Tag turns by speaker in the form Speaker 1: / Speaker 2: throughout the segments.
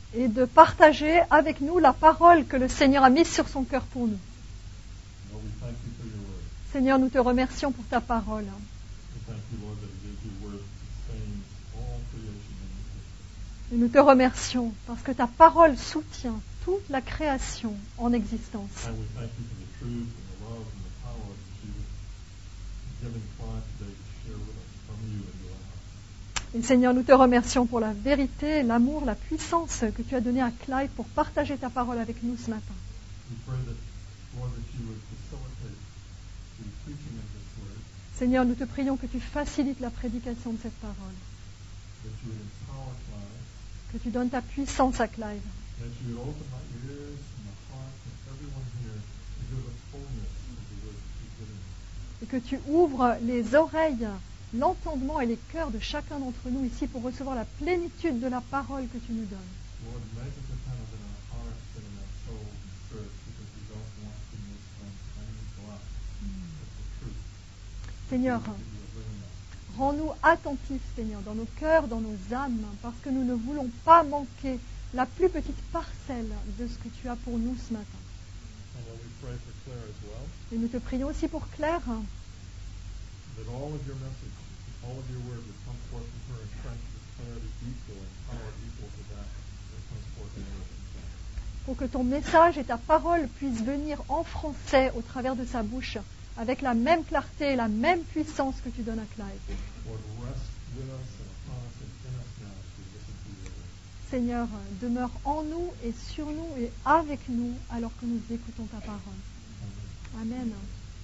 Speaker 1: et de partager avec nous la parole que le Seigneur a mise sur son cœur pour nous.
Speaker 2: Lord, we thank you for your word.
Speaker 1: Seigneur, nous te remercions pour ta parole.
Speaker 2: We thank you, Lord, that it is your word that sustains all creation in existence.
Speaker 1: Et nous te remercions parce que ta parole soutient toute la création en existence.
Speaker 2: And we thank you for the truth and the love and the power that you have given Clive today to share with us from you and your heart.
Speaker 1: Et Seigneur, nous te remercions pour la vérité, l'amour, la puissance que tu as donnée à Clive pour partager ta parole avec nous ce matin.
Speaker 2: We pray that, Lord, that you would facilitate the preaching of this word,
Speaker 1: Seigneur, nous te prions que tu facilites la prédication de cette parole,
Speaker 2: that you would empower Clive,
Speaker 1: que tu donnes ta puissance à Clive,
Speaker 2: that you would open the ears and the heart of everyone here to hear the fullness of the word that you've given us.
Speaker 1: et que tu ouvres les oreilles, l'entendement et les cœurs de chacun d'entre nous ici pour recevoir la plénitude de la parole que tu nous donnes.
Speaker 2: Lord, make us attentive in our hearts and in our souls and spirits because we don't want to miss from any glass of the truth
Speaker 1: Seigneur,
Speaker 2: that you are bringing us.
Speaker 1: rends-nous attentifs, Seigneur, dans nos cœurs, dans nos âmes, parce que nous ne voulons pas manquer la plus petite parcelle de ce que tu as pour nous ce matin.
Speaker 2: And Lord, we pray for Claire as well,
Speaker 1: Et nous te prions aussi pour Claire,
Speaker 2: that all of your message, all of your word would come forth from her in strength with clarity equal and power equal to that that comes forth in English and French.
Speaker 1: pour que ton message et ta parole puissent venir en français au travers de sa bouche, avec la même clarté et la même puissance que tu donnes à Clive.
Speaker 2: Lord, rest with us and upon us and in us now as we listen to your word.
Speaker 1: Seigneur, demeure en nous et sur nous et avec nous alors que nous écoutons ta parole.
Speaker 2: Amen.
Speaker 1: Amen.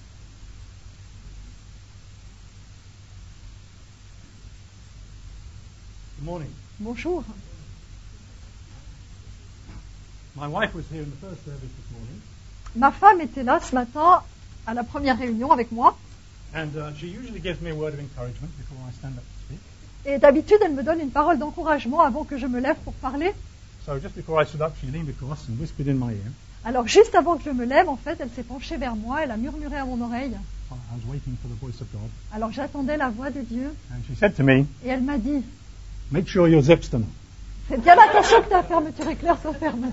Speaker 3: Good morning.
Speaker 1: Bonjour.
Speaker 3: My wife was here in the first service this morning,
Speaker 1: Ma femme était là ce matin à la première réunion avec moi.
Speaker 3: and she usually gives me a word of encouragement before I stand up to speak.
Speaker 1: Et d'habitude, elle me donne une parole d'encouragement avant que je me lève pour parler.
Speaker 3: So just before I stood up, she leaned across and whispered in my ear.
Speaker 1: Alors juste avant que je me lève, en fait, elle s'est penchée vers moi, elle a murmuré à mon oreille.
Speaker 3: I was waiting for the voice of God,
Speaker 1: Alors j'attendais la voix de Dieu
Speaker 3: and she said to me,
Speaker 1: et elle m'a dit,
Speaker 3: "Make sure your zip's done."
Speaker 1: fais bien attention que ta fermeture éclair soit fermée.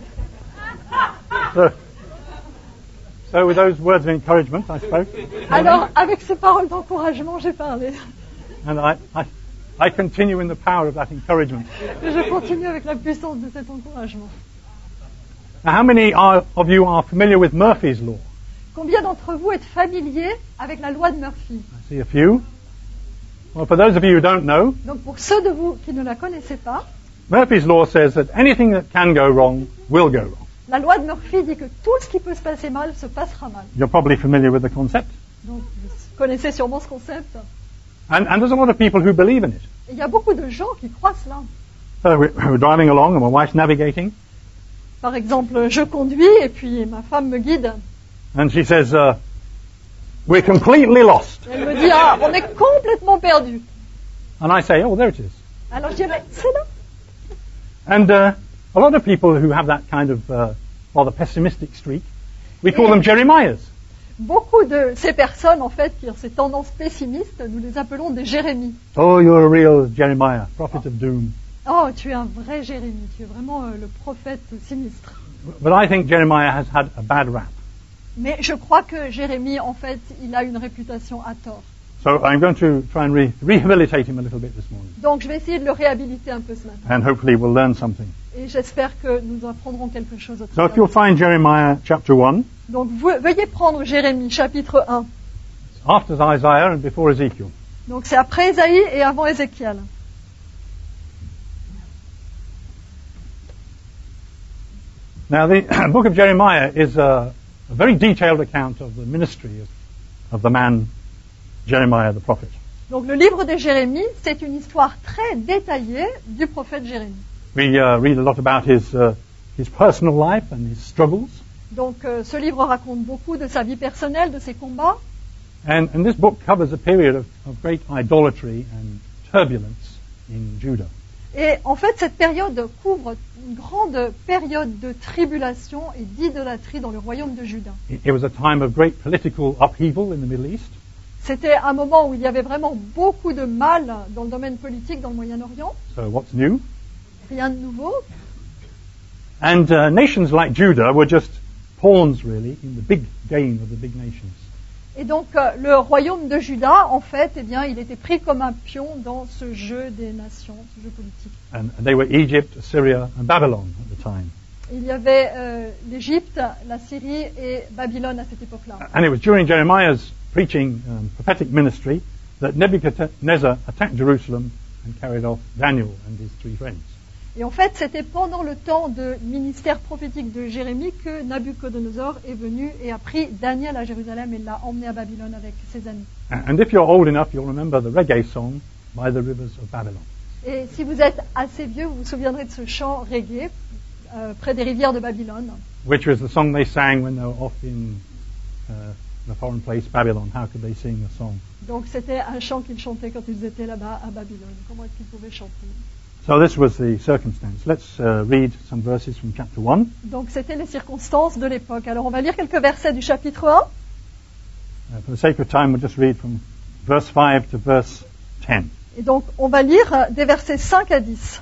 Speaker 3: So with those words of encouragement, I spoke,
Speaker 1: Alors avec ces paroles d'encouragement, j'ai parlé.
Speaker 3: and I continue in the power of that encouragement.
Speaker 1: Et je continue avec la puissance de cet encouragement.
Speaker 3: Now, how many of you are familiar with Murphy's Law?
Speaker 1: Combien d'entre vous êtes familiers avec la loi de Murphy?
Speaker 3: I see a few. Well, for those of you who don't know,
Speaker 1: Donc pour ceux de vous qui ne la connaissaient pas,
Speaker 3: Murphy's Law says that anything that can go wrong will go wrong.
Speaker 1: la loi de Murphy dit que tout ce qui peut se passer mal se passera mal.
Speaker 3: You're probably familiar with the concept.
Speaker 1: Donc vous connaissez sûrement ce concept.
Speaker 3: And there's a lot of people who believe in it.
Speaker 1: Et il y a beaucoup de gens qui croient cela.
Speaker 3: So we're driving along and my wife's navigating,
Speaker 1: Par exemple, je conduis et puis ma femme me guide.
Speaker 3: and she says, "We're completely lost."
Speaker 1: Et elle me dit, ah, on est complètement perdu.
Speaker 3: And I say, "Oh, there it is."
Speaker 1: Alors je dis, mais c'est là.
Speaker 3: And a lot of people who have that kind of rather pessimistic streak, we call them Jeremiahs.
Speaker 1: Beaucoup de ces personnes, en fait, qui ont ces tendances pessimistes, nous les appelons des Jérémies.
Speaker 3: Oh, you're a real Jeremiah, prophet of doom.
Speaker 1: Oh, tu es un vrai Jérémie, tu es vraiment le prophète sinistre.
Speaker 3: But I think Jeremiah has had a bad rap.
Speaker 1: Mais je crois que Jérémie, en fait, il a une réputation à tort.
Speaker 3: So I'm going to try and rehabilitate him a little bit this morning.
Speaker 1: Donc je vais essayer de le réhabiliter un peu ce matin.
Speaker 3: And hopefully we'll learn something.
Speaker 1: Et j'espère que nous apprendrons quelque chose au
Speaker 3: So if
Speaker 1: travers.
Speaker 3: you'll find Jeremiah chapter 1,
Speaker 1: Donc veuillez prendre Jérémie, chapitre 1.
Speaker 3: after Isaiah and before Ezekiel.
Speaker 1: Donc c'est après Ésaïe et avant Ézéchiel.
Speaker 3: Now the book of Jeremiah is a very detailed account of the ministry of the man Jeremiah the prophet.
Speaker 1: Donc le livre de Jérémie, c'est une histoire très détaillée du prophète Jérémie.
Speaker 3: We read a lot about his personal life and his struggles.
Speaker 1: Donc ce livre raconte beaucoup de sa vie personnelle, de ses combats.
Speaker 3: And this book covers a period of great idolatry and turbulence in Judah.
Speaker 1: Et en fait, cette période couvre une grande période de tribulation et d'idolâtrie dans le royaume de Juda.
Speaker 3: It was a time of great political upheaval in the Middle East.
Speaker 1: C'était un moment où il y avait vraiment beaucoup de mal dans le domaine politique dans le Moyen-Orient.
Speaker 3: So what's new?
Speaker 1: Rien de nouveau.
Speaker 3: And nations like Judah were just pawns, really, in the big game of the big nations.
Speaker 1: Et donc le royaume de Juda, en fait, eh bien, il était pris comme un pion dans ce jeu des nations, ce jeu politique.
Speaker 3: And they were Egypt, Assyria, and Babylon at the time.
Speaker 1: Il y avait l'Égypte, la Syrie et Babylone à cette époque-là.
Speaker 3: And it was during Jeremiah's preaching prophetic ministry that Nebuchadnezzar attacked Jerusalem and carried off Daniel and his 3 friends.
Speaker 1: Et en fait, c'était pendant le temps de ministère prophétique de Jérémie que Nabuchodonosor est venu et a pris Daniel à Jérusalem et l'a emmené à Babylone avec ses amis.
Speaker 3: And if you're old enough, you'll remember the reggae song, By the Rivers of Babylon.
Speaker 1: Et si vous êtes assez vieux, vous vous souviendrez de ce chant reggae près des rivières de Babylone.
Speaker 3: Which was the song they sang when they were off in the foreign place, Babylon. How could they sing a song?
Speaker 1: Donc c'était un chant qu'ils chantaient quand ils étaient là-bas à Babylone. Comment est-ce qu'ils pouvaient chanter?
Speaker 3: So this was the circumstance. Let's read some verses from chapter 1.
Speaker 1: Donc c'était les circonstances de l'époque. Alors on va lire quelques versets du chapitre 1.
Speaker 3: For the sake of time, we'll just read from verse 5 to verse 10.
Speaker 1: Et donc on va lire des versets 5 à 10.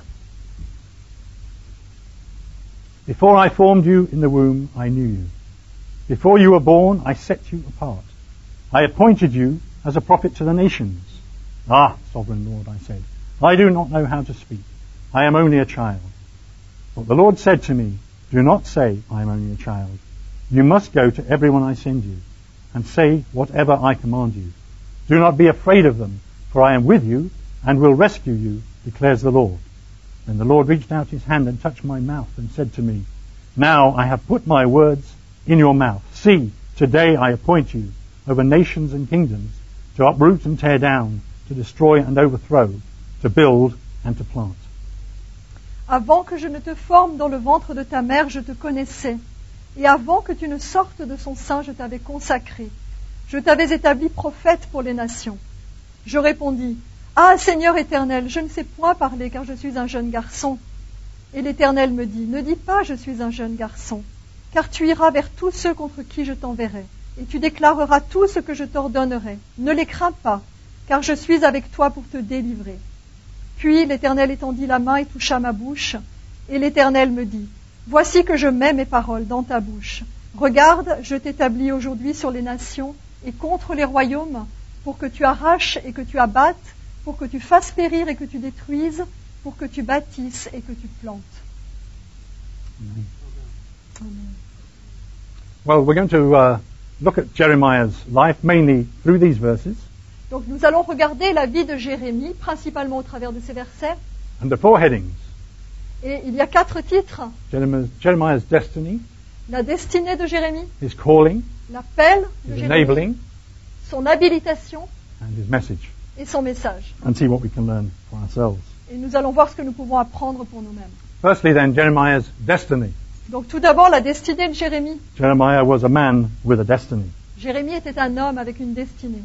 Speaker 3: Before I formed you in the womb, I knew you. Before you were born, I set you apart. I appointed you as a prophet to the nations. Ah, sovereign Lord, I said, I do not know how to speak. I am only a child. But the Lord said to me, do not say, I am only a child. You must go to everyone I send you, and say whatever I command you. Do not be afraid of them, for I am with you, and will rescue you, declares the Lord. Then the Lord reached out his hand and touched my mouth, and said to me, now I have put my words in your mouth. See, today I appoint you over nations and kingdoms, to uproot and tear down, to destroy and overthrow, to build and to plant.
Speaker 1: Avant que je ne te forme dans le ventre de ta mère, je te connaissais. Et avant que tu ne sortes de son sein, je t'avais consacré. Je t'avais établi prophète pour les nations. Je répondis, ah, Seigneur éternel, je ne sais point parler, car je suis un jeune garçon. Et l'Éternel me dit, ne dis pas, je suis un jeune garçon, car tu iras vers tous ceux contre qui je t'enverrai, et tu déclareras tout ce que je t'ordonnerai. Ne les crains pas, car je suis avec toi pour te délivrer. Puis l'Éternel étendit la main et toucha ma bouche, et l'Éternel me dit, voici que je mets mes paroles dans ta bouche. Regarde, je t'établis aujourd'hui sur les nations et contre les royaumes, pour que tu arraches et que tu abattes, pour que tu fasses périr et que tu détruises, pour que tu bâtisses et que tu plantes.
Speaker 3: Amen.
Speaker 1: Amen.
Speaker 3: Well, we're going to look at Jeremiah's life mainly through these verses.
Speaker 1: Donc nous allons regarder la vie de Jérémie, principalement au travers de ces versets.
Speaker 3: And the 4 headings.
Speaker 1: Et il y a 4 titres.
Speaker 3: Jeremiah's destiny,
Speaker 1: La destinée de Jérémie,
Speaker 3: his calling,
Speaker 1: l'appel de
Speaker 3: his
Speaker 1: Jérémie,
Speaker 3: enabling,
Speaker 1: son habilitation
Speaker 3: and his message.
Speaker 1: et son message.
Speaker 3: And see what we can learn for ourselves.
Speaker 1: Et nous allons voir ce que nous pouvons apprendre pour nous-mêmes.
Speaker 3: Firstly then, Jeremiah's destiny.
Speaker 1: Donc tout d'abord, la destinée de Jérémie.
Speaker 3: Jeremiah was a man with a destiny.
Speaker 1: Jérémie était un homme avec une destinée.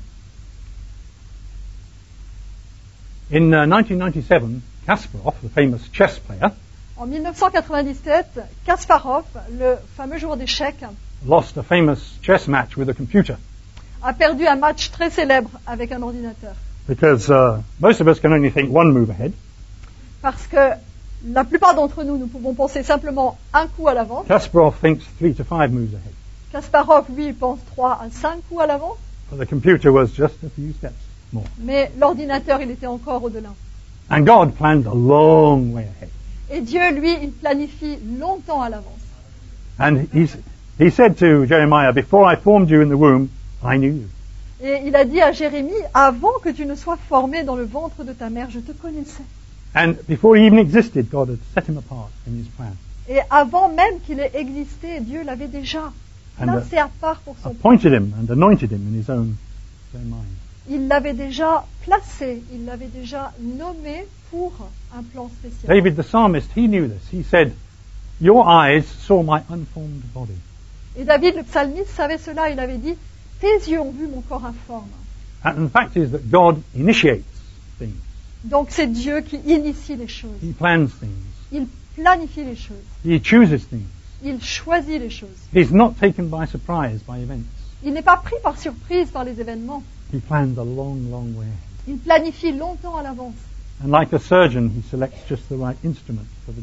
Speaker 3: In 1997, Kasparov, the famous chess player,
Speaker 1: En 1997, Kasparov, le fameux joueur d'échecs,
Speaker 3: lost a famous chess match with a computer.
Speaker 1: a perdu un match très célèbre avec un ordinateur.
Speaker 3: Because most of us can only think one move ahead.
Speaker 1: Parce que la plupart d'entre nous, nous pouvons penser simplement un coup à l'avance.
Speaker 3: Kasparov thinks 3 to 5 moves ahead.
Speaker 1: Kasparov, lui, pense 3 à 5 coups à l'avance.
Speaker 3: But the computer was just a few steps more.
Speaker 1: Mais l'ordinateur, il était encore au-delà.
Speaker 3: And God planned a long way ahead.
Speaker 1: Et Dieu, lui, il planifie longtemps à l'avance.
Speaker 3: And he said to Jeremiah, before I formed you in the womb, I knew you.
Speaker 1: Et il a dit à Jérémie, avant que tu ne sois formé dans le ventre de ta mère, je te connaissais.
Speaker 3: And before he even existed, God had set him apart in his plan.
Speaker 1: Et avant même qu'il ait existé, Dieu l'avait déjà placé à part pour son plan.
Speaker 3: Appointed him and anointed him in his own mind.
Speaker 1: Il l'avait déjà placé, il l'avait déjà nommé pour un plan spécial.
Speaker 3: David the psalmist, he knew this. He said, your eyes saw my unformed body.
Speaker 1: Et David, le psalmiste, savait cela. Il avait dit, tes yeux ont vu mon corps informe.
Speaker 3: And the fact is that God initiates things.
Speaker 1: Donc c'est Dieu qui initie les choses.
Speaker 3: He plans things.
Speaker 1: Il planifie les choses.
Speaker 3: He chooses things.
Speaker 1: Il choisit les choses.
Speaker 3: He's not taken by surprise by events.
Speaker 1: Il n'est pas pris par surprise par les événements.
Speaker 3: He plans a long, long way ahead.
Speaker 1: Il planifie longtemps à l'avance.
Speaker 3: And like a surgeon, he selects just the right instrument for the job.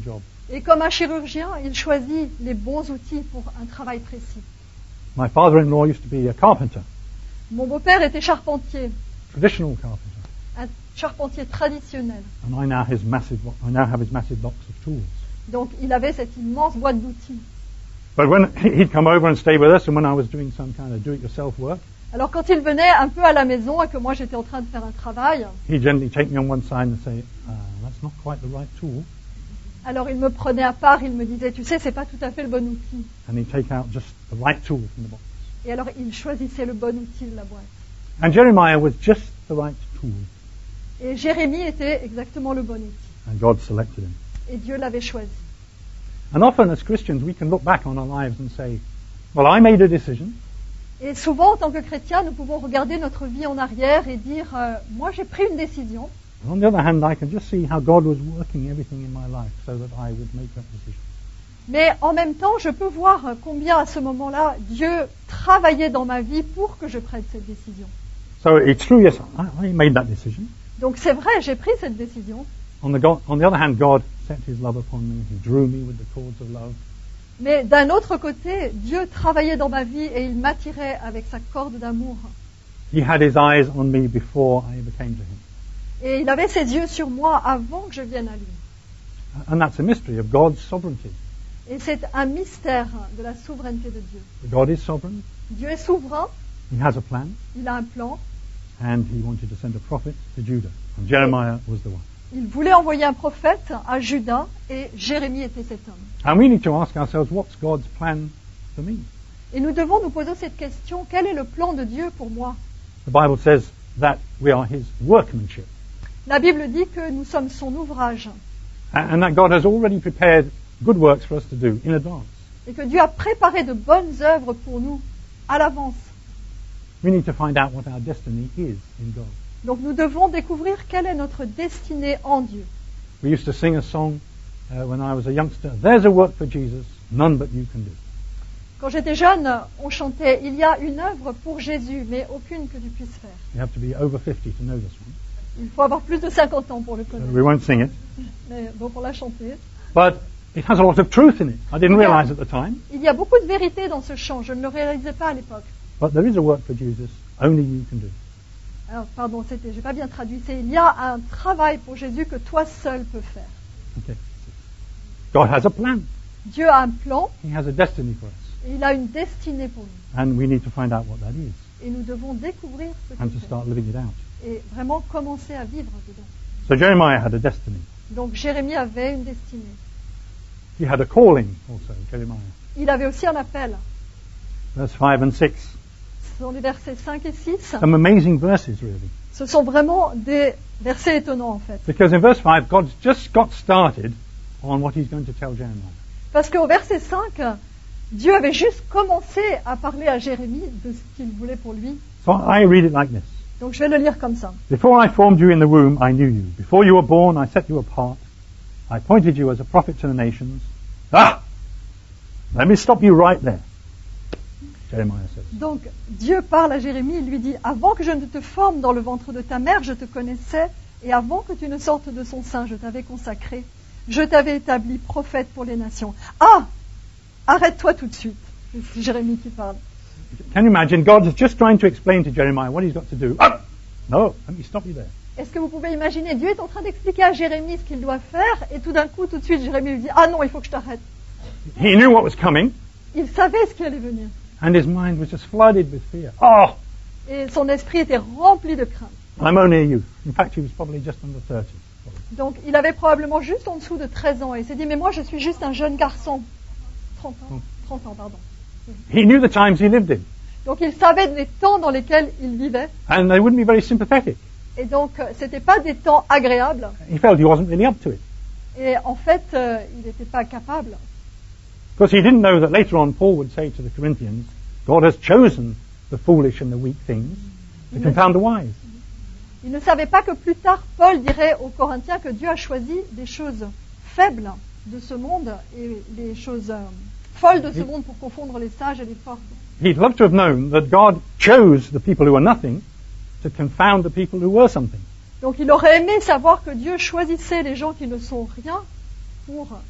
Speaker 1: Et comme un chirurgien, il choisit les bons outils pour un travail précis.
Speaker 3: My father-in-law used to be a carpenter,
Speaker 1: Mon beau-père était charpentier,
Speaker 3: traditional carpenter,
Speaker 1: un charpentier traditionnel.
Speaker 3: and I now have his massive box of tools.
Speaker 1: Donc il avait cette immense boîte d'outils.
Speaker 3: But when he'd come over and stay with us, and when I was doing some kind of do-it-yourself work,
Speaker 1: Alors quand il venait un peu à la maison et que moi j'étais en train de faire un travail,
Speaker 3: he'd gently take me on one side and say, that's not quite the right tool.
Speaker 1: alors il me prenait à part, il me disait, tu sais, c'est pas tout à fait le bon outil.
Speaker 3: And he'd take out just the right tool from the box.
Speaker 1: Et alors il choisissait le bon outil de la boîte.
Speaker 3: And Jeremiah was just the right tool,
Speaker 1: Et Jérémie était exactement le bon outil.
Speaker 3: and God selected him.
Speaker 1: Et Dieu l'avait choisi.
Speaker 3: And often as Christians, we can look back on our lives and say, well, I made a decision,
Speaker 1: Et souvent, en tant que chrétiens, nous pouvons regarder notre vie en arrière et dire, moi j'ai pris une décision.
Speaker 3: and on the other hand, I can just see how God was working everything in my life so that I would make that decision.
Speaker 1: Mais en même temps, je peux voir combien à ce moment-là, Dieu travaillait dans ma vie pour que je prenne cette décision.
Speaker 3: So it's true, yes, I made that decision.
Speaker 1: Donc c'est vrai, j'ai pris cette décision.
Speaker 3: On the other hand, God set his love upon me. He drew me with the cords of love.
Speaker 1: Mais d'un autre côté, Dieu travaillait dans ma vie et il m'attirait avec sa corde d'amour.
Speaker 3: He had his eyes on me before I ever came to him.
Speaker 1: Et il avait ses yeux sur moi avant que je vienne à lui.
Speaker 3: And that's a mystery of God's sovereignty.
Speaker 1: Et c'est un mystère de la souveraineté de Dieu.
Speaker 3: God is sovereign.
Speaker 1: Dieu est souverain,
Speaker 3: He has a plan.
Speaker 1: il a un plan.
Speaker 3: And he wanted to send a prophet to Judah. And Jeremiah was the one.
Speaker 1: Il voulait envoyer un prophète à Juda et Jérémie était cet homme.
Speaker 3: And we need to ask ourselves, what's God's plan for me?
Speaker 1: Et nous devons nous poser cette question, quel est le plan de Dieu pour moi?
Speaker 3: The Bible says that we are his workmanship.
Speaker 1: La Bible dit que nous sommes son ouvrage
Speaker 3: And that God has already prepared good works for us to do in advance.
Speaker 1: et que Dieu a préparé de bonnes œuvres pour nous à l'avance.
Speaker 3: We need to find out what our destiny is in God.
Speaker 1: Donc nous devons découvrir quelle est notre destinée en Dieu.
Speaker 3: We used to sing a song when I was a youngster. There's a work for Jesus, none but you can do.
Speaker 1: Quand j'étais jeune, on chantait « Il y a une œuvre pour Jésus, mais aucune que tu puisses faire
Speaker 3: You have to be over 50 to know this one. ».
Speaker 1: Il faut avoir plus de 50 ans pour le
Speaker 3: We
Speaker 1: connaître.
Speaker 3: won't sing it.
Speaker 1: Mais donc on l'a chanté.
Speaker 3: But it has a lot of truth in it. I didn't realize at the time.
Speaker 1: Il y a beaucoup de vérité dans ce chant, je ne le réalisais pas à l'époque.
Speaker 3: But there is a work for Jesus, only you can do.
Speaker 1: Alors, pardon, j'ai pas bien traduit. C'est il y a un travail pour Jésus que toi seul peux faire.
Speaker 3: Okay. God has a plan.
Speaker 1: Dieu a un plan
Speaker 3: He has a destiny for us.
Speaker 1: et il a une destinée pour nous.
Speaker 3: And we need to find out what that is
Speaker 1: Et nous devons découvrir ce
Speaker 3: and
Speaker 1: que
Speaker 3: to
Speaker 1: c'est
Speaker 3: start living it out.
Speaker 1: et vraiment commencer à vivre dedans.
Speaker 3: So Jeremiah had a destiny.
Speaker 1: Donc Jérémie avait une destinée.
Speaker 3: He had a calling also, Jeremiah.
Speaker 1: Il avait aussi un appel.
Speaker 3: Verse 5 and 6.
Speaker 1: Ce sont les versets 5 et 6.
Speaker 3: Some amazing verses, really.
Speaker 1: Ce sont vraiment des versets étonnants en fait.
Speaker 3: Because in verse 5, God's just got started on what he's going to tell Jeremiah.
Speaker 1: Parce qu'au verset 5, Dieu avait juste commencé à parler à Jérémie de ce qu'il voulait pour lui.
Speaker 3: So I read it like this.
Speaker 1: Donc je vais le lire comme ça.
Speaker 3: Before I formed you in the womb, I knew you. Before you were born, I set you apart. I appointed you as a prophet to the nations. Let me stop you right there. Jeremiah says.
Speaker 1: Donc Dieu parle à Jérémie, il lui dit, avant que je ne te forme dans le ventre de ta mère, je te connaissais, et avant que tu ne sortes de son sein, je t'avais consacré, je t'avais établi prophète pour les nations. Ah, arrête-toi tout de suite. C'est Jérémie qui parle.
Speaker 3: Can you imagine? God is just trying to explain to Jeremiah what he's got to do. No, let me stop you there.
Speaker 1: Est-ce que vous pouvez imaginer, Dieu est en train d'expliquer à Jérémie ce qu'il doit faire, et tout d'un coup, tout de suite, Jérémie lui dit, ah non, il faut que je t'arrête.
Speaker 3: He knew what was coming,
Speaker 1: Il savait ce qui allait venir.
Speaker 3: and his mind was just flooded with fear. Oh,
Speaker 1: Et son esprit était rempli de crainte.
Speaker 3: I'm only a youth. In fact, he was probably just under 30.
Speaker 1: Donc il avait probablement juste en dessous de 13 ans, et il s'est dit, mais moi je suis juste un jeune garçon. 30 ans, pardon.
Speaker 3: He knew the times he lived in,
Speaker 1: Donc il savait les temps dans lesquels il vivait,
Speaker 3: and they wouldn't be very sympathetic.
Speaker 1: et donc c'était pas des temps agréables,
Speaker 3: He felt he wasn't really up to it.
Speaker 1: et en fait il n'était pas capable.
Speaker 3: Because he didn't know that later on Paul would say to the Corinthians, God has chosen the foolish and the weak things to confound the wise.
Speaker 1: Il ne savait pas que plus tard Paul dirait aux Corinthiens que Dieu a choisi des choses faibles de ce monde et les choses folles de ce monde pour confondre les sages et les forts.
Speaker 3: He'd love to have known that God chose the people who are nothing to confound the people who were something.
Speaker 1: Donc il aurait aimé savoir que Dieu choisissait les gens qui ne sont rien pour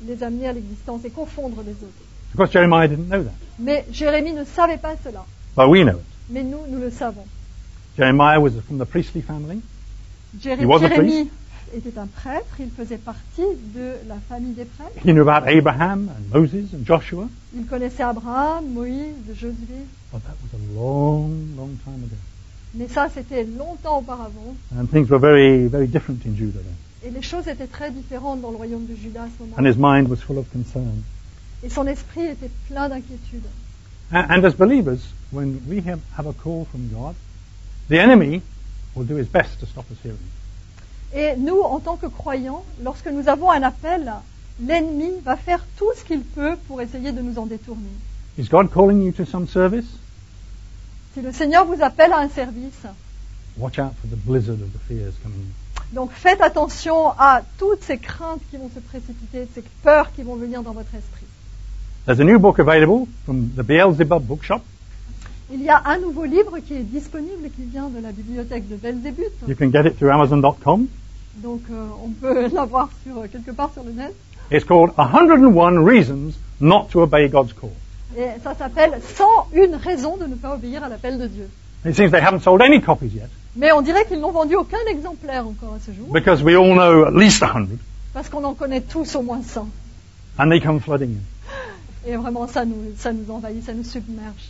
Speaker 1: les amener à l'existence et confondre les autres.
Speaker 3: Of course, Jeremiah didn't know that,
Speaker 1: Mais Jérémie ne savait pas cela.
Speaker 3: but we know it.
Speaker 1: Mais nous, nous le savons.
Speaker 3: Jeremiah was from the priestly family. He was a
Speaker 1: Jérémie était un prêtre, il faisait partie de la famille des prêtres.
Speaker 3: He knew about Abraham and Moses and Joshua,
Speaker 1: Il connaissait Abraham, Moïse, Josué.
Speaker 3: but that was a long, long time ago.
Speaker 1: Mais ça, c'était longtemps auparavant.
Speaker 3: And things were very, very different in Judah then.
Speaker 1: Et les choses étaient très différentes dans le royaume de Juda à ce
Speaker 3: And
Speaker 1: moment-là.
Speaker 3: his mind was full of concern.
Speaker 1: Et son esprit était plein d'inquiétude.
Speaker 3: And as believers, when we have a call from God, the enemy will do his best to stop us hearing.
Speaker 1: Et nous, en tant que croyants, lorsque nous avons un appel, l'ennemi va faire tout ce qu'il peut pour essayer de nous en détourner.
Speaker 3: Is God calling you to some service?
Speaker 1: Si le Seigneur vous appelle à un service,
Speaker 3: Watch out for the blizzard of the fears coming.
Speaker 1: donc faites attention à toutes ces craintes qui vont se précipiter, ces peurs qui vont venir dans votre esprit.
Speaker 3: There's a new book available from the Beelzebub bookshop.
Speaker 1: Il y a un nouveau livre qui est disponible, qui vient de la bibliothèque de Belzébuth.
Speaker 3: You can get it through Amazon.com.
Speaker 1: Donc on peut l'avoir quelque part sur le net.
Speaker 3: It's called 101 Reasons Not to Obey God's Call.
Speaker 1: Et ça s'appelle 101 raisons de ne pas obéir à l'appel de Dieu.
Speaker 3: It seems they haven't sold any copies yet,
Speaker 1: Mais on dirait qu'ils n'ont vendu aucun exemplaire encore à ce jour,
Speaker 3: because we all know at least 100,
Speaker 1: parce qu'on en connaît tous au moins 100.
Speaker 3: and they come flooding in.
Speaker 1: Et vraiment, ça nous envahit, ça nous submerge.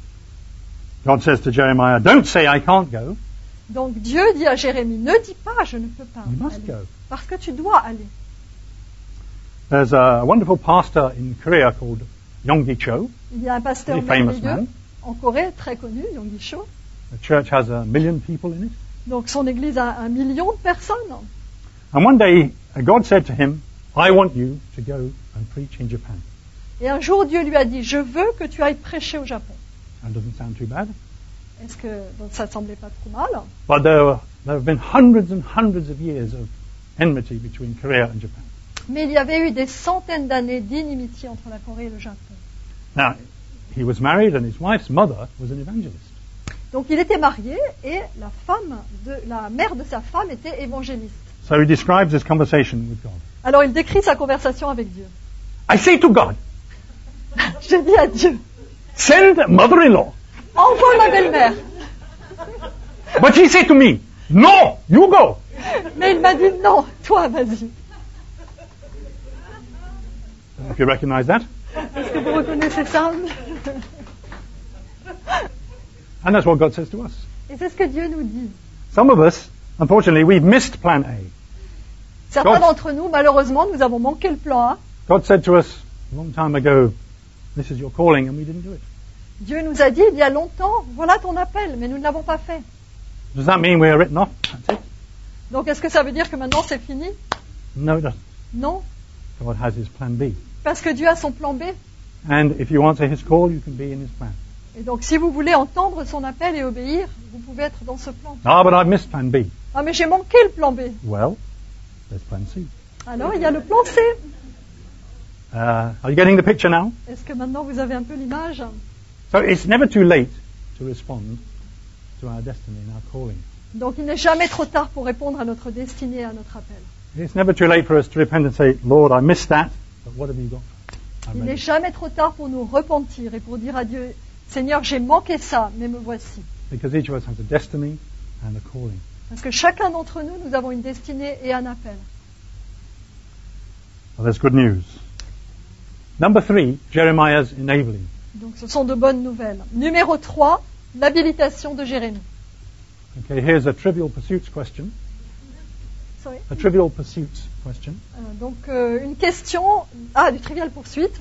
Speaker 3: God says to Jeremiah, don't say I can't go.
Speaker 1: Donc Dieu dit à Jérémie, ne dis pas, je ne peux pas
Speaker 3: You must
Speaker 1: aller,
Speaker 3: go.
Speaker 1: parce que tu dois aller.
Speaker 3: There's a wonderful pastor in Korea called Yonggi Cho.
Speaker 1: Il y a un pasteur
Speaker 3: Very famous
Speaker 1: merveilleux
Speaker 3: man.
Speaker 1: en Corée, très connu, Yonggi Cho.
Speaker 3: The church has 1 million people in it.
Speaker 1: Donc son église a 1 million de personnes.
Speaker 3: And one day, God said to him, I want you to go and preach in Japan.
Speaker 1: Et un jour, Dieu lui a dit, je veux que tu ailles prêcher au Japon.
Speaker 3: That doesn't sound too bad.
Speaker 1: Est-ce que donc ça semblait pas trop mal?
Speaker 3: But there have been hundreds and hundreds of years of enmity between Korea and Japan.
Speaker 1: Mais il y avait eu des centaines d'années d'inimitié entre la Corée et le Japon.
Speaker 3: Now, he was married and his wife's mother was an evangelist.
Speaker 1: Donc il était marié et la mère de sa femme était évangéliste.
Speaker 3: So he describes his conversation with God.
Speaker 1: Alors il décrit sa conversation avec Dieu.
Speaker 3: I say to God,
Speaker 1: Je dis à Dieu,
Speaker 3: send mother-in-law.
Speaker 1: envoie ma belle-mère.
Speaker 3: But he said to me, no, you go.
Speaker 1: Mais il m'a dit, non, toi vas-y.
Speaker 3: If you recognize that.
Speaker 1: Est-ce que vous reconnaissez ça?
Speaker 3: And that's what God says to us.
Speaker 1: Et c'est ce que Dieu nous dit.
Speaker 3: Some of us, unfortunately, we've missed plan A.
Speaker 1: Certains
Speaker 3: God.
Speaker 1: d'entre nous, malheureusement, nous avons manqué le plan A.
Speaker 3: God said to us a long time ago, this is your calling, and we didn't do it.
Speaker 1: Dieu nous a dit il y a longtemps, voilà ton appel, mais nous ne l'avons pas fait.
Speaker 3: Does that mean we're written off? That's it?
Speaker 1: Donc est-ce que ça veut dire que maintenant c'est fini?
Speaker 3: No, it doesn't.
Speaker 1: Non,
Speaker 3: God has his plan B.
Speaker 1: parce que Dieu a son plan B.
Speaker 3: And if you answer his call, you can be in his plan.
Speaker 1: Et donc si vous voulez entendre son appel et obéir, vous pouvez être dans ce plan.
Speaker 3: Ah, but I've missed plan B.
Speaker 1: Ah mais j'ai manqué le plan B.
Speaker 3: Well, there's plan C.
Speaker 1: Alors il y a le plan C.
Speaker 3: Are you getting the picture now?
Speaker 1: Est-ce que maintenant vous avez un peu l'image?
Speaker 3: So it's never too late to respond to our destiny and our calling.
Speaker 1: Donc il n'est jamais trop tard pour répondre à notre destinée, à notre appel.
Speaker 3: It's never too late for us to repent and say, Lord, I missed that, but what have you got? I'm
Speaker 1: Il n'est
Speaker 3: ready.
Speaker 1: jamais trop tard pour nous repentir et pour dire à Dieu, Seigneur, j'ai manqué ça, mais me voici.
Speaker 3: Because each of us has a destiny and a calling.
Speaker 1: Parce que chacun d'entre nous, nous avons une destinée et un appel.
Speaker 3: Well, there's good news. Number 3, Jeremiah's enabling.
Speaker 1: Donc ce sont de bonnes nouvelles. Numéro 3, l'habilitation de Jérémie.
Speaker 3: Okay, here's a trivial pursuits question.
Speaker 1: Sorry.
Speaker 3: A trivial pursuits question.
Speaker 1: Donc une question, du trivial poursuite,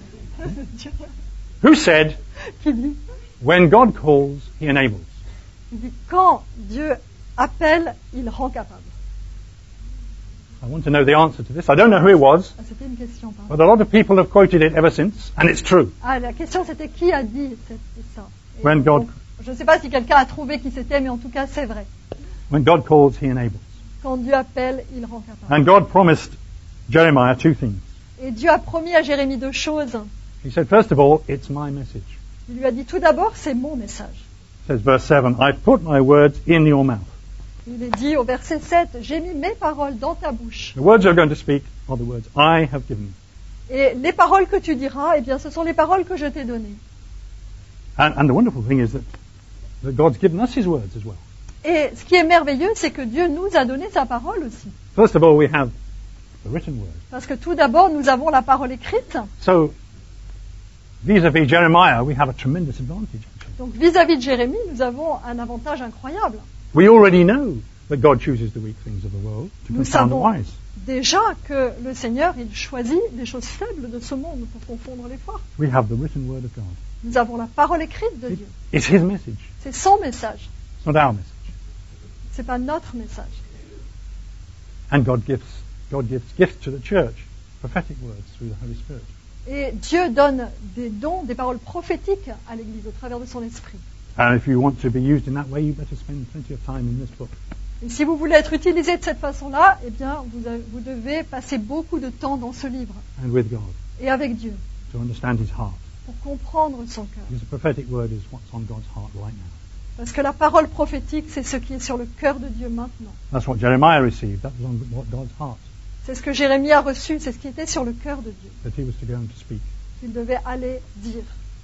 Speaker 3: Who said,
Speaker 1: qui dit,
Speaker 3: when God calls, he enables?
Speaker 1: il dit, quand Dieu appelle, il rend capable.
Speaker 3: I want to know the answer to this. I don't know who it was,
Speaker 1: Ah, c'était une question, pardon.
Speaker 3: but a lot of people have quoted it ever since, and it's true.
Speaker 1: La question c'était qui a dit ça. Et
Speaker 3: When God-
Speaker 1: donc, je ne sais pas si quelqu'un a trouvé qui c'était, mais en tout cas c'est vrai.
Speaker 3: When God calls, he enables.
Speaker 1: Quand Dieu appelle, il rend capable.
Speaker 3: And God promised Jeremiah 2 things.
Speaker 1: Et Dieu a promis à Jérémie 2 choses.
Speaker 3: He said, first of all, it's my message.
Speaker 1: Il lui a dit tout d'abord, c'est mon message.
Speaker 3: It says, verse 7, I put my words in your mouth.
Speaker 1: Il est dit au verset 7, j'ai mis mes paroles dans ta bouche.
Speaker 3: The words you're going to speak are the words I have given you.
Speaker 1: Et les paroles que tu diras, eh bien, ce sont les paroles que je t'ai données.
Speaker 3: And the wonderful thing is that God's given us His words as well.
Speaker 1: Et ce qui est merveilleux, c'est que Dieu nous a donné sa parole aussi.
Speaker 3: First of all, we have the written word.
Speaker 1: Parce que tout d'abord, nous avons la parole écrite.
Speaker 3: So, vis-à-vis Jeremiah, we have a tremendous advantage, actually.
Speaker 1: Donc vis-à-vis de Jérémie, nous avons un avantage incroyable.
Speaker 3: We already know that God chooses the weak things of the world to
Speaker 1: Nous
Speaker 3: confound the
Speaker 1: savons
Speaker 3: wise.
Speaker 1: déjà que le Seigneur, il choisit les choses faibles de ce monde pour confondre les forts.
Speaker 3: We have the written word of God.
Speaker 1: Nous avons la parole écrite de Dieu.
Speaker 3: It's His message.
Speaker 1: C'est son message.
Speaker 3: It's not our message.
Speaker 1: C'est pas notre message.
Speaker 3: And God gives gifts to the church, prophetic words through the Holy Spirit.
Speaker 1: Et Dieu donne des dons, des paroles prophétiques à l'Église au travers de son esprit.
Speaker 3: And if you want to be used in that way, you better spend plenty of time in this book.
Speaker 1: Et si vous voulez être utilisé de cette façon-là, eh bien, vous devez passer beaucoup de temps dans ce livre
Speaker 3: And with God,
Speaker 1: et avec Dieu
Speaker 3: to understand His heart.
Speaker 1: pour comprendre son cœur.
Speaker 3: Because the prophetic word is what's on God's heart right now.
Speaker 1: Parce que la parole prophétique, c'est ce qui est sur le cœur de Dieu maintenant.
Speaker 3: That's what Jeremiah received. That was on God's heart.
Speaker 1: C'est ce que Jérémie a reçu, c'est ce qui était sur le cœur de Dieu.
Speaker 3: That he was to go and to speak.
Speaker 1: Il devait aller dire.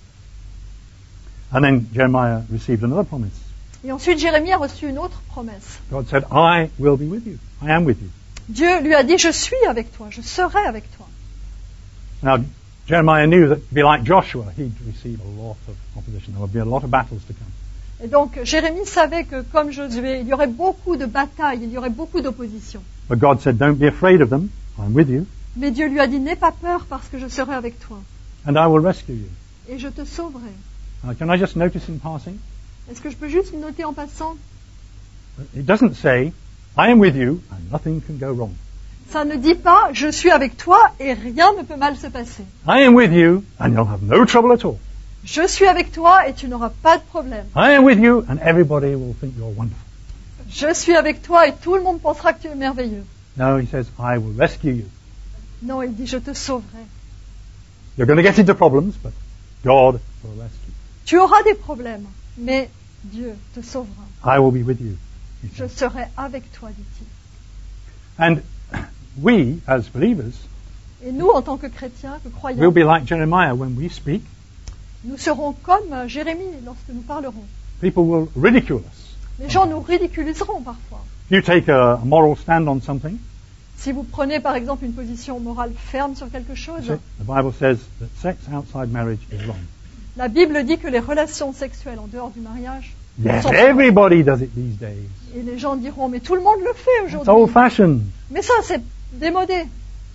Speaker 3: And then Jeremiah received another promise.
Speaker 1: Et ensuite, Jérémie a reçu une autre promesse.
Speaker 3: God said, I will be with you. I am with you.
Speaker 1: Dieu lui a dit, je suis avec toi, je serai avec toi.
Speaker 3: Now, Jeremiah knew that to be like Joshua, he'd receive a lot of opposition. There would be a lot of battles to come.
Speaker 1: Et donc, Jérémie savait que, comme Josué, il y aurait beaucoup de batailles, il y aurait beaucoup d'opposition.
Speaker 3: But God said, don't be afraid of them. I'm with you.
Speaker 1: Mais Dieu lui a dit, n'aie pas peur parce que je serai avec toi.
Speaker 3: And I will rescue you.
Speaker 1: Et je te sauverai.
Speaker 3: Can I just notice in passing?
Speaker 1: Est-ce que je peux juste noter en passant?
Speaker 3: It doesn't say, I am with you and nothing can go wrong.
Speaker 1: Ça ne dit pas, je suis avec toi et rien ne peut mal se passer.
Speaker 3: I am with you and you'll have no trouble at all.
Speaker 1: Je suis avec toi et tu n'auras pas de problème.
Speaker 3: I am with you and everybody will think you're wonderful.
Speaker 1: Je suis avec toi et tout le monde pensera que tu es merveilleux.
Speaker 3: No, he says, I will rescue you.
Speaker 1: Non, il dit, je te sauverai.
Speaker 3: You're going to get into problems, but God will rescue.
Speaker 1: Tu auras des problèmes, mais Dieu te sauvera.
Speaker 3: I will be with you. He
Speaker 1: Je
Speaker 3: says.
Speaker 1: serai avec toi, dit-il.
Speaker 3: And we, as believers,
Speaker 1: Et nous, en tant que chrétiens, que
Speaker 3: will
Speaker 1: croyants,
Speaker 3: be like Jeremiah when we speak.
Speaker 1: nous serons comme Jérémie lorsque nous parlerons.
Speaker 3: People will ridicule us.
Speaker 1: Les gens nous ridiculiseront parfois.
Speaker 3: If you take a moral stand on something,
Speaker 1: Si vous prenez par exemple une position morale ferme sur quelque chose,
Speaker 3: the Bible says that sex outside marriage is wrong.
Speaker 1: la Bible dit que les relations sexuelles en dehors du mariage
Speaker 3: Yes,
Speaker 1: sont
Speaker 3: everybody does it these days.
Speaker 1: Et les gens diront, mais tout le monde le fait
Speaker 3: It's
Speaker 1: aujourd'hui.
Speaker 3: old-fashioned,
Speaker 1: Mais ça, c'est démodé.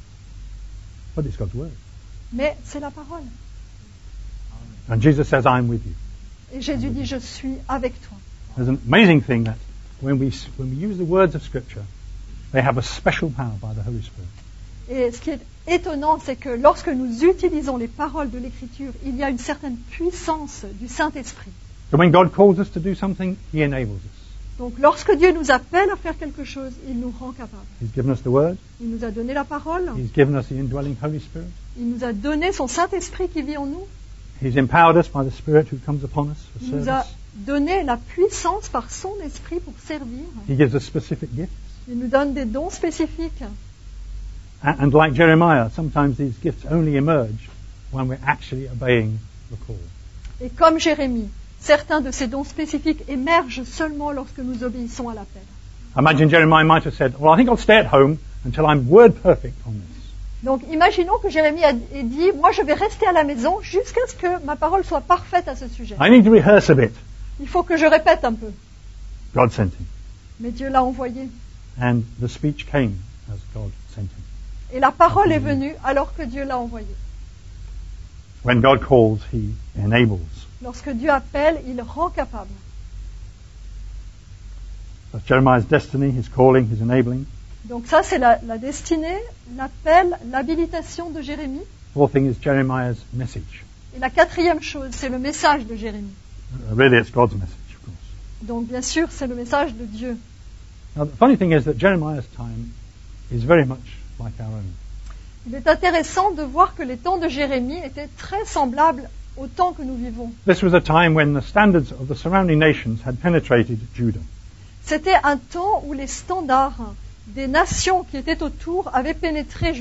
Speaker 3: but it's God's word.
Speaker 1: Mais c'est la parole.
Speaker 3: And Jesus says, I'm with you.
Speaker 1: Et Jésus dit, je suis avec toi.
Speaker 3: There's an amazing thing that when we use the words of Scripture, they have a special power by the Holy Spirit.
Speaker 1: Et ce qui est étonnant, c'est que lorsque nous utilisons les paroles de l'Écriture, il y a une certaine puissance du Saint-Esprit.
Speaker 3: So when God calls us to do something, He enables us.
Speaker 1: Donc lorsque Dieu nous appelle à faire quelque chose, il nous rend capables.
Speaker 3: He's given us the Word.
Speaker 1: Il nous a donné la parole,
Speaker 3: He's given us the indwelling Holy Spirit.
Speaker 1: il nous a donné son Saint-Esprit qui vit en nous,
Speaker 3: He's empowered us by the Spirit who comes upon us for
Speaker 1: il nous a
Speaker 3: service.
Speaker 1: donné la puissance par son Esprit pour servir,
Speaker 3: He gives us specific gifts.
Speaker 1: il nous donne des dons spécifiques.
Speaker 3: And like Jeremiah, sometimes these gifts only emerge when we're actually obeying the call.
Speaker 1: Et comme Jérémie, certains de ces dons spécifiques émergent seulement lorsque nous obéissons à l'appel.
Speaker 3: Imagine Jeremiah might have said, well, I think I'll stay at home until I'm word perfect on this.
Speaker 1: Donc imaginons que Jérémie ait dit, moi je vais rester à la maison jusqu'à ce que ma parole soit parfaite à ce sujet.
Speaker 3: I need to rehearse a bit.
Speaker 1: Il faut que je répète un peu.
Speaker 3: God sent him.
Speaker 1: Mais Dieu l'a envoyé.
Speaker 3: And the speech came as God sent him.
Speaker 1: Et la parole est venue alors que Dieu l'a envoyé.
Speaker 3: When God calls, He enables.
Speaker 1: Lorsque Dieu appelle, il rend capable.
Speaker 3: That's Jeremiah's destiny, his calling, his enabling.
Speaker 1: Donc ça c'est la destinée, l'appel, l'habilitation de Jérémie.
Speaker 3: Fourth thing is Jeremiah's message.
Speaker 1: Et la quatrième chose, c'est le message de Jérémie.
Speaker 3: Really, it's God's message, of course.
Speaker 1: Donc bien sûr, c'est le message de Dieu.
Speaker 3: Now, the funny thing is that Jeremiah's time is very much like our own.
Speaker 1: Il est intéressant de voir que les temps de Jérémie étaient très semblables au temps que nous vivons.
Speaker 3: This was a time when the standards of the surrounding nations had penetrated Judah.
Speaker 1: C'était un temps où les standards des nations qui étaient autour avaient pénétré Juda.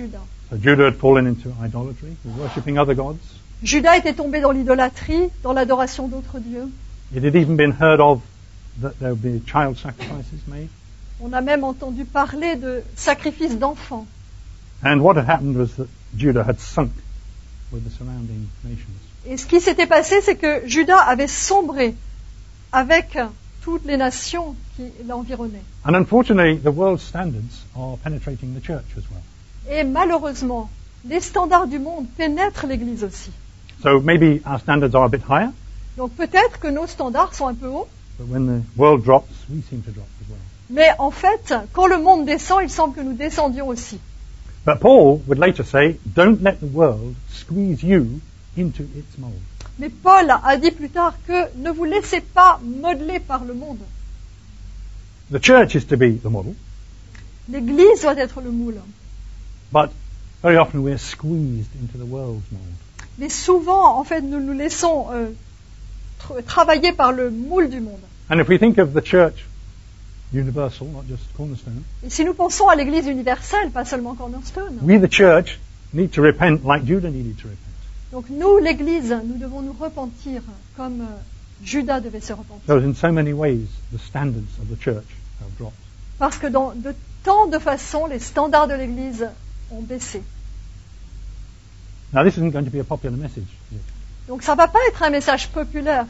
Speaker 3: So Judah had fallen into idolatry, worshipping other gods.
Speaker 1: Judas était tombé dans l'idolâtrie, dans l'adoration d'autres dieux.
Speaker 3: It had even been heard of that there would be child sacrifices made.
Speaker 1: On a même entendu parler de sacrifices d'enfants.
Speaker 3: And what had happened was that Judah had sunk with the surrounding nations.
Speaker 1: Et ce qui s'était passé, c'est que Judas avait sombré avec toutes les nations qui l'environnaient.
Speaker 3: And unfortunately, the world's standards are penetrating the church as well.
Speaker 1: Et malheureusement, les standards du monde pénètrent l'Église aussi.
Speaker 3: So maybe our standards are a bit higher,
Speaker 1: Donc peut-être que nos standards sont un peu hauts,
Speaker 3: but when the world drops, we seem to drop as well.
Speaker 1: mais en fait, quand le monde descend, il semble que nous descendions aussi.
Speaker 3: But Paul would later say, don't let the world squeeze you into its mold.
Speaker 1: Mais Paul a dit plus tard que ne vous laissez pas modeler par le monde.
Speaker 3: The church is to be the model,
Speaker 1: L'Église doit être le moule.
Speaker 3: but very often we're squeezed into the world's mold.
Speaker 1: Mais souvent, en fait, nous nous laissons travailler par le moule du monde.
Speaker 3: And if we think of the church universal, not just Cornerstone,
Speaker 1: Et si nous pensons à l'Église universelle, pas seulement Cornerstone,
Speaker 3: we, the church, need to repent like Judah needed to repent.
Speaker 1: donc nous, l'Église, nous devons nous repentir comme Judas devait se repentir.
Speaker 3: So in so many ways, the standards of the church have dropped.
Speaker 1: Parce que dans de tant de façons, les standards de l'Église ont baissé.
Speaker 3: Now, this isn't going to be a popular message, is it?
Speaker 1: Donc ça ne va pas être un message populaire.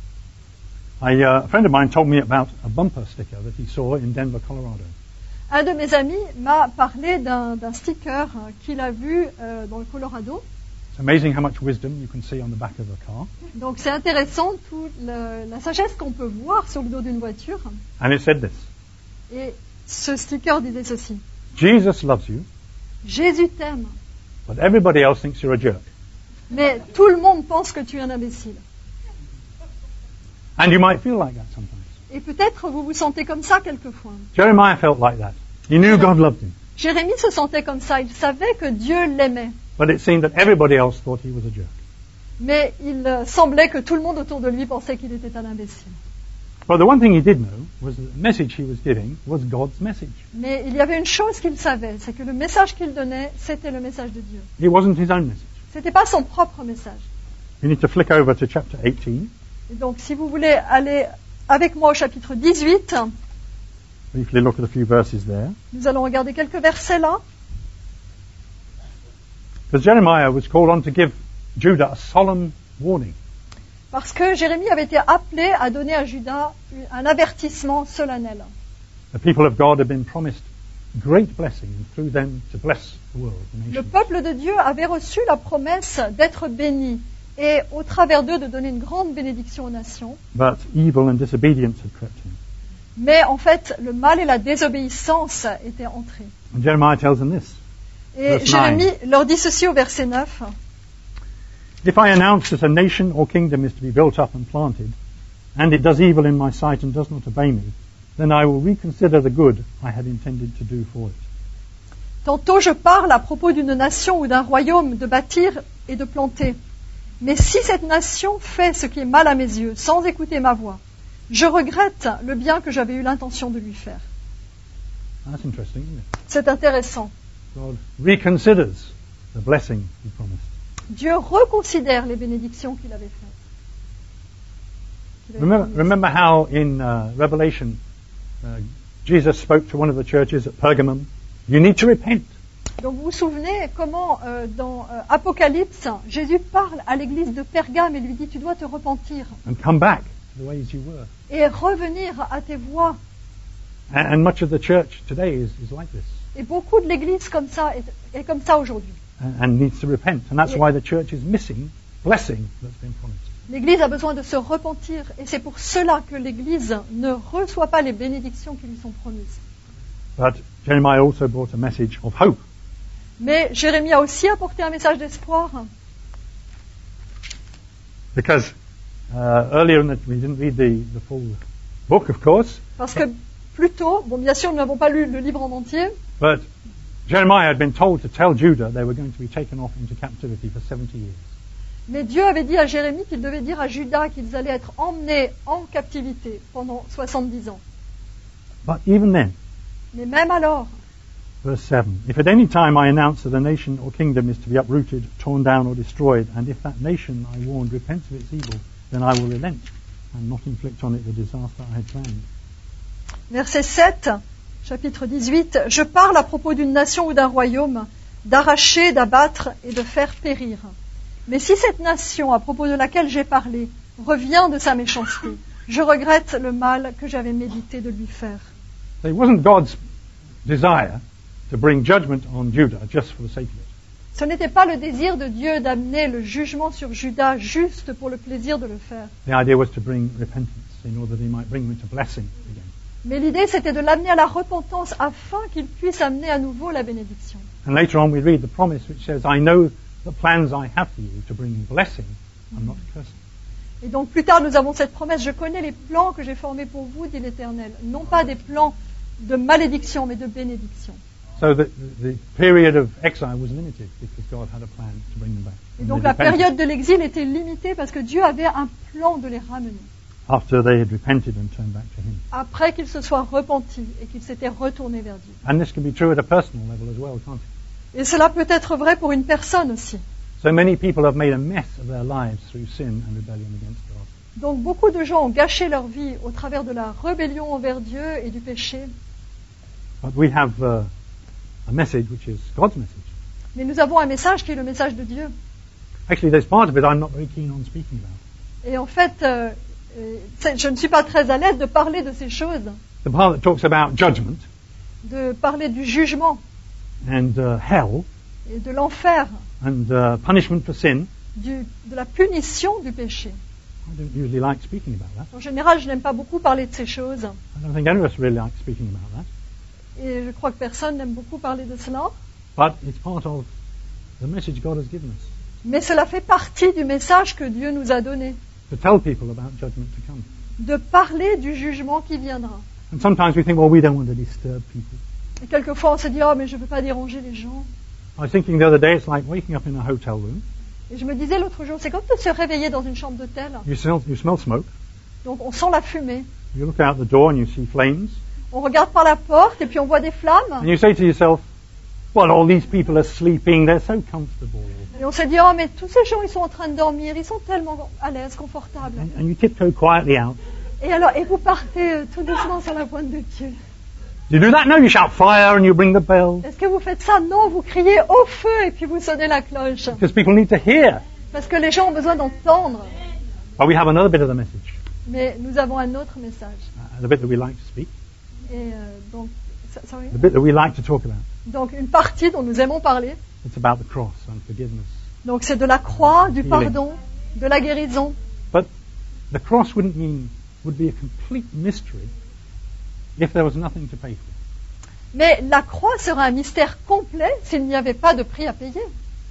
Speaker 3: A friend of mine told me about a bumper sticker that he saw in Denver, Colorado.
Speaker 1: Un de mes amis m'a parlé d'un sticker qu'il a vu dans le Colorado.
Speaker 3: It's amazing how much wisdom you can see on the back of a car.
Speaker 1: Donc c'est intéressant toute la sagesse qu'on peut voir sur le dos d'une voiture.
Speaker 3: And it said this,
Speaker 1: Et ce sticker disait ceci.
Speaker 3: Jesus loves you,
Speaker 1: Jésus t'aime,
Speaker 3: but everybody else thinks you're a jerk.
Speaker 1: mais tout le monde pense que tu es un imbécile.
Speaker 3: And you might feel like that sometimes.
Speaker 1: Et peut-être vous vous sentez comme ça quelquefois.
Speaker 3: Jeremiah felt like that. He knew God loved him,
Speaker 1: Jérémie se sentait comme ça. Il savait que Dieu l'aimait.
Speaker 3: but it seemed that everybody else thought he was a jerk.
Speaker 1: Mais il semblait que tout le monde autour de lui pensait qu'il était un imbécile.
Speaker 3: But the one thing he did know was that the message he was giving was God's message.
Speaker 1: Mais il y avait une chose qu'il savait, c'est que le message qu'il donnait, c'était le message de Dieu.
Speaker 3: It wasn't his own message.
Speaker 1: C'était pas son propre message.
Speaker 3: You need to flick over to chapter 18.
Speaker 1: Et donc, si vous voulez aller avec moi au chapitre 18,
Speaker 3: Briefly look at a few verses there.
Speaker 1: nous allons regarder quelques versets là.
Speaker 3: Because Jeremiah was called on to give Judah a solemn warning.
Speaker 1: Parce que Jérémie avait été appelé à donner à Judas un avertissement solennel.
Speaker 3: The people of God had been promised great blessing and through them to bless the world, the
Speaker 1: Le
Speaker 3: nations.
Speaker 1: peuple de Dieu avait reçu la promesse d'être béni et au travers d'eux de donner une grande bénédiction aux nations.
Speaker 3: But evil and disobedience had crept in.
Speaker 1: Mais en fait, le mal et la désobéissance étaient entrés.
Speaker 3: And Jeremiah tells them this.
Speaker 1: Et
Speaker 3: Verse
Speaker 1: Jérémie leur dit ceci au verset 9.
Speaker 3: If I announce that a nation or kingdom is to be built up and planted, and it does evil in my sight and does not obey me, then I will reconsider the good I had intended to do for it.
Speaker 1: Tantôt je parle à propos d'une nation ou d'un royaume de bâtir et de planter. Mais si cette nation fait ce qui est mal à mes yeux, sans écouter ma voix, je regrette le bien que j'avais eu l'intention de lui faire.
Speaker 3: That's interesting, isn't it?
Speaker 1: C'est intéressant.
Speaker 3: God reconsiders the blessing he promised.
Speaker 1: Dieu reconsidère les bénédictions qu'il avait faites. Qu'il avait promises.
Speaker 3: Remember how in Revelation Jesus spoke to one of the churches at Pergamum, you need to repent.
Speaker 1: Donc vous vous souvenez comment dans Apocalypse, Jésus parle à l'église de Pergame et lui dit tu dois te repentir
Speaker 3: And come back to the ways you were.
Speaker 1: et revenir à tes voies.
Speaker 3: And much of the church today is like this
Speaker 1: Et beaucoup de l'église comme ça est comme ça aujourd'hui.
Speaker 3: and needs to repent. And that's why the church is missing blessing that's been promised.
Speaker 1: L'église a besoin de se repentir et c'est pour cela que l'église ne reçoit pas les bénédictions qui lui sont promises.
Speaker 3: But Jeremiah also brought a message of hope.
Speaker 1: Mais Jérémie a aussi apporté un message d'espoir
Speaker 3: Because earlier in we didn't read the full book, of course,
Speaker 1: parce que plus tôt, bon bien sûr nous n'avons pas lu le livre en entier,
Speaker 3: but Jeremiah had been told to tell Judah they were going to be taken off into captivity for 70 years.
Speaker 1: mais Dieu avait dit à Jérémie qu'il devait dire à Judas qu'ils allaient être emmenés en captivité pendant 70 ans.
Speaker 3: But even then,
Speaker 1: Mais même alors,
Speaker 3: Verse 7. If at any time I announce that a nation or kingdom is to be uprooted, torn down or destroyed, and if that nation I warned repents of its evil, then I will relent and not inflict on it the disaster I had planned.
Speaker 1: Verset 7, chapitre 18. Je parle à propos d'une nation ou d'un royaume, d'arracher, d'abattre et de faire périr. Mais si cette nation, à propos de laquelle j'ai parlé, revient de sa méchanceté, je regrette le mal que j'avais médité de lui faire.
Speaker 3: So it wasn't God's desire to bring judgment on Judah just for the sake of it.
Speaker 1: Ce n'était pas le désir de Dieu d'amener le jugement sur Juda juste pour le plaisir de le faire.
Speaker 3: The idea was to bring repentance in order that he might bring them to blessing again.
Speaker 1: Mais l'idée, c'était de l'amener à la repentance afin qu'il puisse amener à nouveau la bénédiction.
Speaker 3: And later on we read the promise which says, I know the plans I have for you to bring blessing and not cursing.
Speaker 1: Et donc plus tard, nous avons cette promesse, je connais les plans que j'ai formés pour vous, dit l'Éternel. Non pas des plans de malédiction, mais de bénédiction.
Speaker 3: So the period of exile was limited because God had a plan to bring them back.
Speaker 1: Et donc la période de l'exil était limitée parce que Dieu avait un plan de les ramener.
Speaker 3: After they had repented and turned back to Him.
Speaker 1: Après qu'ils se soient repentis et qu'ils s'étaient retournés vers Dieu.
Speaker 3: And this can be true at a personal level as well, can't it?
Speaker 1: Et cela peut être vrai pour une personne aussi.
Speaker 3: So many people have made a mess of their lives through sin and rebellion against God.
Speaker 1: Donc beaucoup de gens ont gâché leur vie au travers de la rébellion envers Dieu et du péché.
Speaker 3: But we have a message which is God's message.
Speaker 1: Mais nous avons un message qui est le message de Dieu.
Speaker 3: Actually, there's part of it I'm not very keen on speaking about.
Speaker 1: Et en fait, je ne suis pas très à l'aise de parler de ces choses,
Speaker 3: The part that talks about judgment
Speaker 1: de parler du jugement
Speaker 3: and hell
Speaker 1: et de l'enfer,
Speaker 3: and punishment for sin.
Speaker 1: de la punition du péché.
Speaker 3: I don't usually like speaking about that.
Speaker 1: En général, je n'aime pas beaucoup parler de ces choses.
Speaker 3: I don't think any of us really like speaking about that.
Speaker 1: Et je crois que personne n'aime beaucoup parler de cela.
Speaker 3: But it's part of the message God has given us
Speaker 1: Mais cela fait partie du message que Dieu nous a donné,
Speaker 3: to tell people about judgment to come.
Speaker 1: de parler du jugement qui viendra.
Speaker 3: And sometimes we think, well, we don't want to disturb people.
Speaker 1: Et quelquefois, on se dit, oh, mais je ne veux pas déranger les gens.
Speaker 3: I was thinking the other day, it's like waking up in a hotel room.
Speaker 1: Et je me disais l'autre jour, c'est comme de se réveiller dans une chambre d'hôtel.
Speaker 3: You smell smoke.
Speaker 1: Donc, on sent la fumée.
Speaker 3: You look out the door and you see flames.
Speaker 1: On regarde par la porte et puis on voit des flammes.
Speaker 3: And you say to yourself, well, all these people are sleeping. They're so comfortable.
Speaker 1: Et on se dit, oh, mais tous ces gens, ils sont en train de dormir. Ils sont tellement à l'aise, confortables.
Speaker 3: And you tiptoe quietly out.
Speaker 1: Et vous partez tout doucement sur la pointe de pied.
Speaker 3: You do that? No, you shout fire and you ring the bell.
Speaker 1: Est-ce que vous faites ça? Non, vous criez au feu et puis vous sonnez la cloche.
Speaker 3: Because people need to hear.
Speaker 1: Parce que les gens ont besoin d'entendre.
Speaker 3: But we have another bit of the message.
Speaker 1: Mais nous avons un autre message.
Speaker 3: The bit that we like to speak.
Speaker 1: Et donc, sorry.
Speaker 3: The bit that we like to talk about.
Speaker 1: Donc une partie dont nous aimons parler.
Speaker 3: It's about the cross and forgiveness.
Speaker 1: Donc c'est de la croix, du pardon, de la guérison.
Speaker 3: But the cross would be a complete mystery if there was nothing to pay for.
Speaker 1: Mais la croix serait un mystère complet s'il n'y avait pas de prix à payer.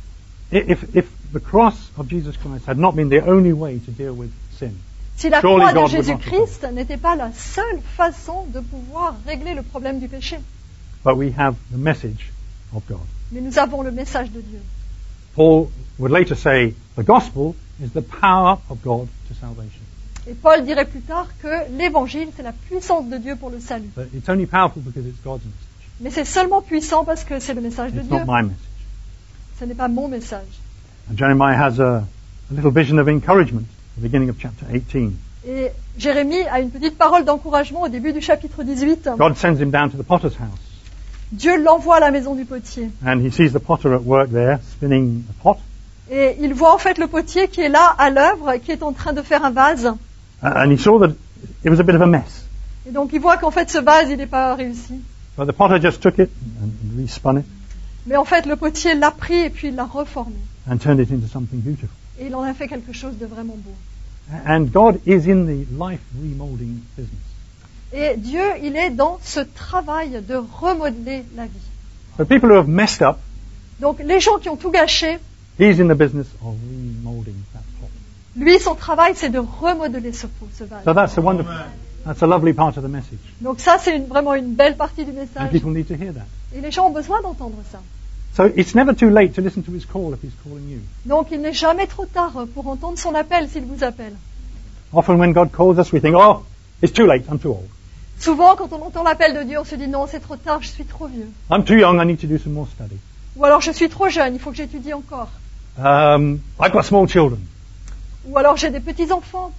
Speaker 3: If the cross of Jesus Christ had not been the only way to deal with sin,
Speaker 1: si la
Speaker 3: surely
Speaker 1: croix de
Speaker 3: God would not
Speaker 1: Jésus-Christ n'était pas la seule façon de pouvoir régler le problème du péché.
Speaker 3: But we have the message of God.
Speaker 1: Mais nous avons le message de Dieu.
Speaker 3: Paul would later say, the gospel is the power of God to salvation.
Speaker 1: Et Paul dirait plus tard que l'évangile, c'est la puissance de Dieu pour le salut.
Speaker 3: But it's only powerful because it's God's message.
Speaker 1: Mais c'est seulement puissant parce que c'est le message de
Speaker 3: It's
Speaker 1: Dieu.
Speaker 3: not my message.
Speaker 1: Ce n'est pas mon message.
Speaker 3: And Jeremiah has a little vision of encouragement at the beginning of chapter 18.
Speaker 1: Et Jérémie a une petite parole d'encouragement au début du chapitre 18.
Speaker 3: God sends him down to the potter's house.
Speaker 1: Dieu l'envoie à la maison du potier.
Speaker 3: And he sees the potter at work there, spinning a pot.
Speaker 1: Et il voit en fait le potier qui est là à l'œuvre, qui est en train de faire un vase.
Speaker 3: And he saw that it was a bit of a mess.
Speaker 1: Et donc il voit qu'en fait ce vase, il n'est pas réussi.
Speaker 3: But the potter just took it and respun it
Speaker 1: Mais en fait le potier l'a pris et puis il l'a reformé.
Speaker 3: and turned it into something beautiful.
Speaker 1: Et il en a fait quelque chose de vraiment beau.
Speaker 3: And God is in the life remolding business.
Speaker 1: Et Dieu, il est dans ce travail de remodeler la vie.
Speaker 3: But people who have messed up,
Speaker 1: Donc les gens qui ont tout gâché,
Speaker 3: he's in the business of remolding that pot.
Speaker 1: lui, son travail, c'est de remodeler ce pot, ce vase.
Speaker 3: So that's a lovely part of the message.
Speaker 1: Donc ça, c'est vraiment une belle partie du
Speaker 3: And
Speaker 1: message.
Speaker 3: people need to hear that.
Speaker 1: Et les gens ont besoin d'entendre ça.
Speaker 3: So it's never too late to listen to his call if he's calling you.
Speaker 1: Donc il n'est jamais trop tard pour entendre son appel s'il vous appelle.
Speaker 3: Often when God calls us, we think, oh, it's too late, I'm too old.
Speaker 1: Souvent, quand on entend l'appel de Dieu, on se dit non, c'est trop tard, je suis trop vieux.
Speaker 3: I'm too young, I need to do some more study.
Speaker 1: Ou alors, je suis trop jeune, il faut que j'étudie encore.
Speaker 3: I've got small children.
Speaker 1: Ou alors, j'ai des petits-enfants.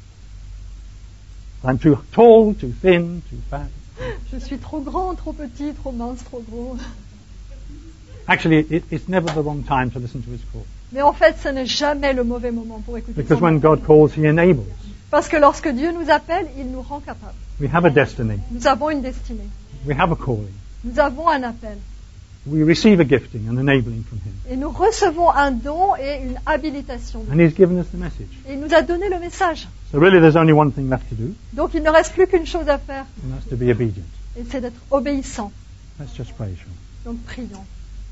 Speaker 3: I'm too tall, too thin, too fat.
Speaker 1: Je suis trop grand, trop petit, trop mince, trop gros.
Speaker 3: Actually, it's never the wrong time to listen to his call.
Speaker 1: Mais en fait, ce n'est jamais le mauvais moment pour écouter
Speaker 3: Because
Speaker 1: son
Speaker 3: when
Speaker 1: appel.
Speaker 3: God calls, he enables.
Speaker 1: Parce que lorsque Dieu nous appelle, il nous rend capables.
Speaker 3: We have a destiny.
Speaker 1: Nous avons une destinée.
Speaker 3: We have a calling.
Speaker 1: Nous avons un appel.
Speaker 3: We receive a gifting and enabling from him.
Speaker 1: Et nous recevons un don et une habilitation.
Speaker 3: And he's given us the message.
Speaker 1: Et il nous a donné le message.
Speaker 3: So really there's only one thing left to do,
Speaker 1: Donc il ne reste plus qu'une chose à faire,
Speaker 3: and that's to be obedient.
Speaker 1: et c'est d'être obéissant.
Speaker 3: Let's just pray, shall we?
Speaker 1: Donc prions.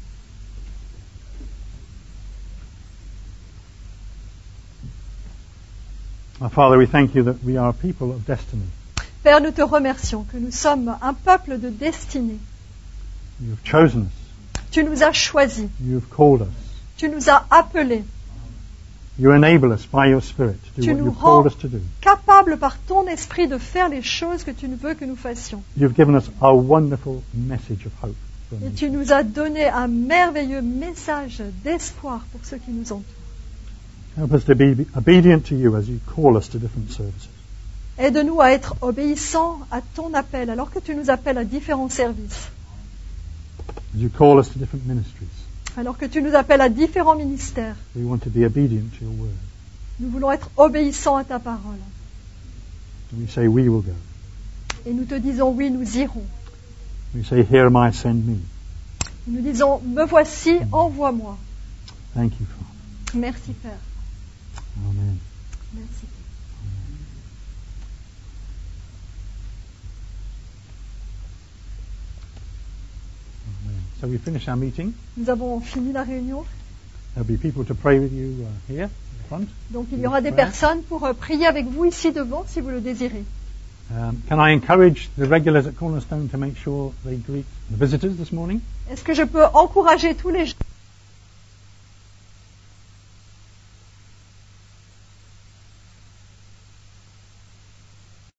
Speaker 3: Our Father, we thank you that we are a people of destiny.
Speaker 1: Père, nous te remercions que nous sommes un peuple de destinée.
Speaker 3: You have chosen us.
Speaker 1: Tu nous as choisis.
Speaker 3: You have called us.
Speaker 1: Tu nous as appelés.
Speaker 3: You enable us by your Spirit to do
Speaker 1: Tu
Speaker 3: what
Speaker 1: nous
Speaker 3: you've called
Speaker 1: rends
Speaker 3: us to do.
Speaker 1: capables par ton esprit de faire les choses que tu veux que nous fassions.
Speaker 3: You've given us a wonderful message of hope. for
Speaker 1: Et
Speaker 3: us.
Speaker 1: tu nous as donné un merveilleux message d'espoir pour ceux qui nous entourent.
Speaker 3: Help us to be obedient to you as you call us to different services.
Speaker 1: Aide-nous à être obéissants à ton appel, alors que tu nous appelles à différents services,
Speaker 3: As you call us to different ministries.
Speaker 1: alors que tu nous appelles à différents ministères.
Speaker 3: We want to be obedient to your word.
Speaker 1: Nous voulons être obéissants à ta parole.
Speaker 3: And we say, we will go.
Speaker 1: Et nous te disons oui, nous irons.
Speaker 3: We say, here am I, send me.
Speaker 1: Et nous disons, me voici, envoie-moi.
Speaker 3: Thank you, Father.
Speaker 1: Merci Père.
Speaker 3: Amen.
Speaker 1: Merci.
Speaker 3: Amen. So we finish our meeting.
Speaker 1: Nous avons fini la réunion.
Speaker 3: There'll be people to pray with you here in front.
Speaker 1: Donc il y aura des personnes pour prier avec vous ici devant si vous le désirez.
Speaker 3: Can I encourage the regulars at Cornerstone to make sure they greet the visitors this morning?
Speaker 1: Est-ce que je peux encourager tous les gens